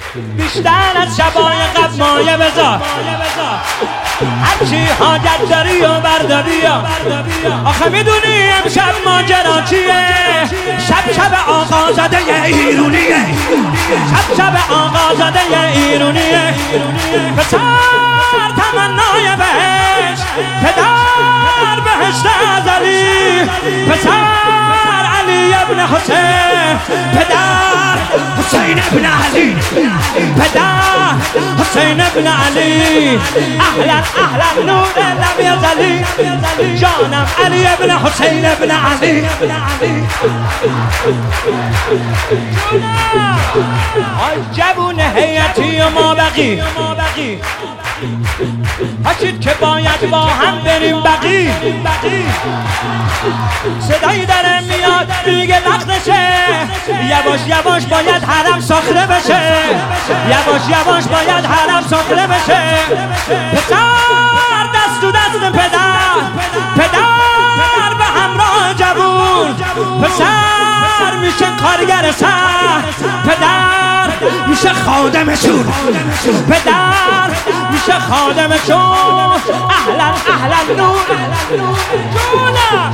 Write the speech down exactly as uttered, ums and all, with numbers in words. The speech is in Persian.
بیشتر از شبای قبل مایه بذار، هرچی حاجت داری و بردا بیا. آخه میدونی امشب ماجرا چیه؟ شب شب آقا زده ایرونیه، شب شب آقا زده ایرونیه. پسر تمنای بهشت، پدر بهشت ازلی، پسر علی ابن حسین، پدر حسین ابن علی، پدر حسین ابن علی. اهلا اهلا نور لم یزلی، جانم علی ابن حسین ابن علی. آی جوون هیئتی و ما بقی، هشید که باید با هم بریم بقی. صدایی داره میاد میگه وقت نشه، یواش یواش باید حرم ساخته بشه، یواش یواش باید حرم ساخته بشه. پسر دست تو دست پدر، پدر به همراه جوون، پسر میشه کارگر سر، پدر میشه خادمشون، پدر میشه خادمشون. اهلا اهلا نور جونم.